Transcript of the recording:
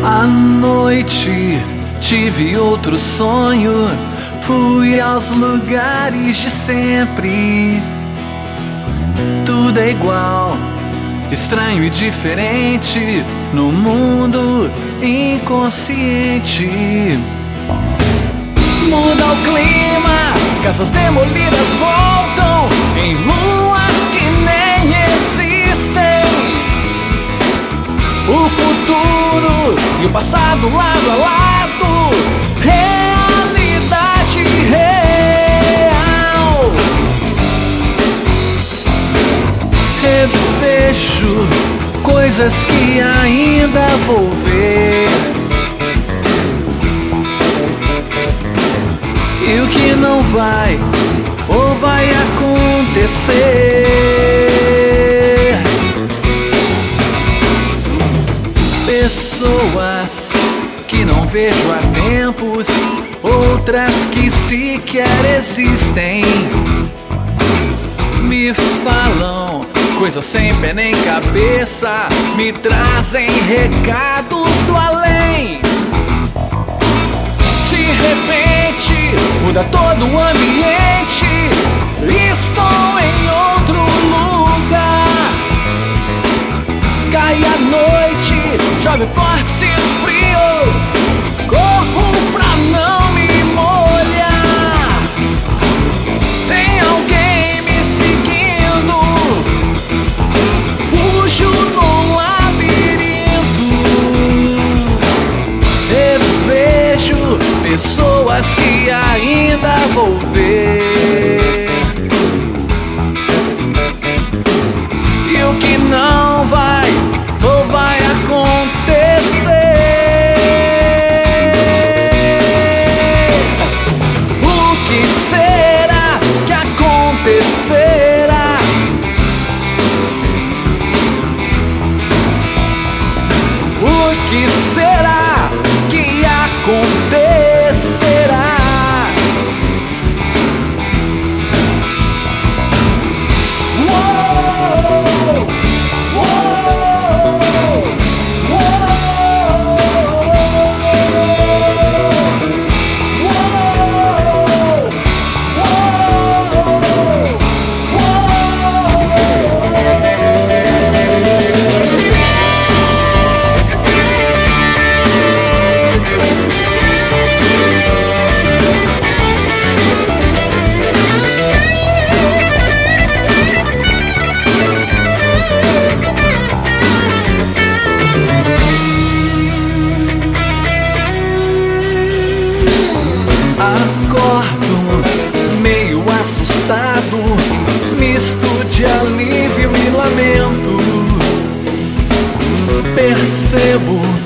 À noite tive outro sonho, fui aos lugares de sempre. Tudo é igual, estranho e diferente, no mundo inconsciente. Muda o clima, casas demolidas voltam em ruas que nem existem. O futuro e o passado lado a lado, realidade real. Revejo coisas que ainda vou ver, e o que não vai ou vai acontecer. Pessoas que não vejo há tempos, outras que sequer existem, me falam coisas sem pé nem cabeça, me trazem recados do além. De repente muda todo o ambiente, estou em outro lugar. Cai a noite, chove forte, sinto frio, corro pra não me molhar. Tem alguém me seguindo, fujo num labirinto. Revejo pessoas que ainda vou ver, e o que não vai ou vai acontecer. O que será que acontecerá? O que será que acontecerá? Acordo meio assustado, misto de alívio e lamento. Percebo